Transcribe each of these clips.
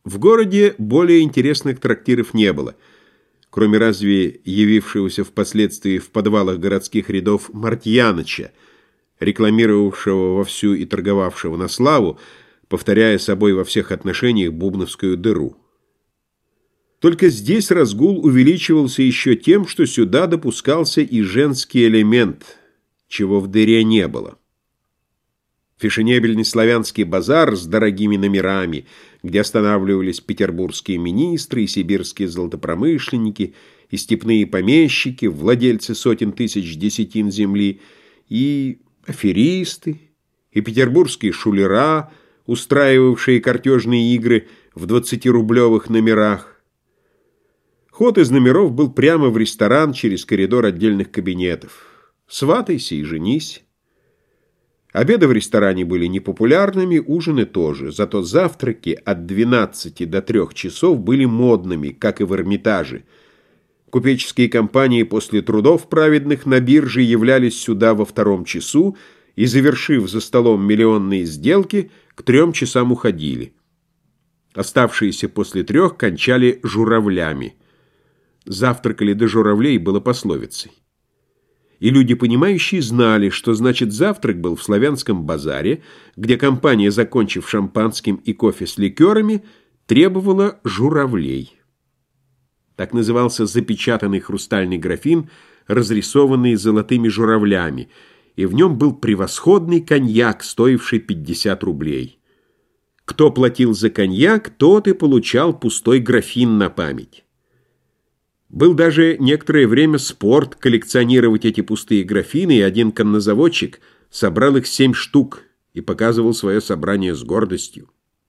В городе более интересных трактиров не было, кроме разве явившегося впоследствии в подвалах городских рядов Мартьяныча, рекламировавшего вовсю и торговавшего на славу, повторяя собой во всех отношениях бубновскую дыру. Только здесь разгул увеличивался еще тем, что сюда допускался и женский элемент, чего в дыре не было. Фешенебельный славянский базар с дорогими номерами, где останавливались петербургские министры и сибирские золотопромышленники, и степные помещики, владельцы сотен тысяч десятин земли, и аферисты, и петербургские шулера, устраивавшие картежные игры в 20-рублевых номерах. Ход из номеров был прямо в ресторан через коридор отдельных кабинетов. Сватайся и женись. Обеды в ресторане были непопулярными, ужины тоже, зато завтраки от 12 до 3 часов были модными, как и в Эрмитаже. Купеческие компании после трудов праведных на бирже являлись сюда во 2 часу и, завершив за столом миллионные сделки, к 3 часам уходили. Оставшиеся после 3 кончали журавлями. Завтракали до журавлей было пословицей. И люди, понимающие, знали, что значит завтрак был в славянском базаре, где компания, закончив шампанским и кофе с ликерами, требовала журавлей. Так назывался запечатанный хрустальный графин, разрисованный золотыми журавлями, и в нем был превосходный коньяк, стоивший 50 рублей. Кто платил за коньяк, тот и получал пустой графин на память. Был даже некоторое время спорт коллекционировать эти пустые графины, и один коннозаводчик собрал их 7 штук и показывал свое собрание с гордостью.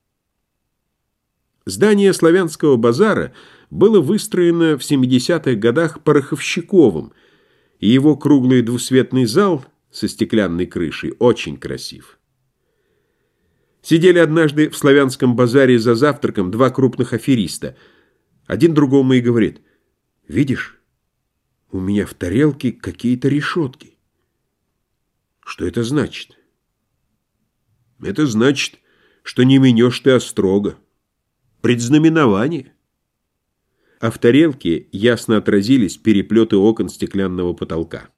Здание славянского базара было выстроено в 70-х годах Пороховщиковым, и его круглый двусветный зал со стеклянной крышей очень красив. Сидели однажды в славянском базаре за завтраком 2 крупных афериста. Один другому и говорит: «Видишь, у меня в тарелке какие-то решетки». Что это значит? Это значит, что не минешь ты острога. Предзнаменование. А в тарелке ясно отразились переплеты окон стеклянного потолка.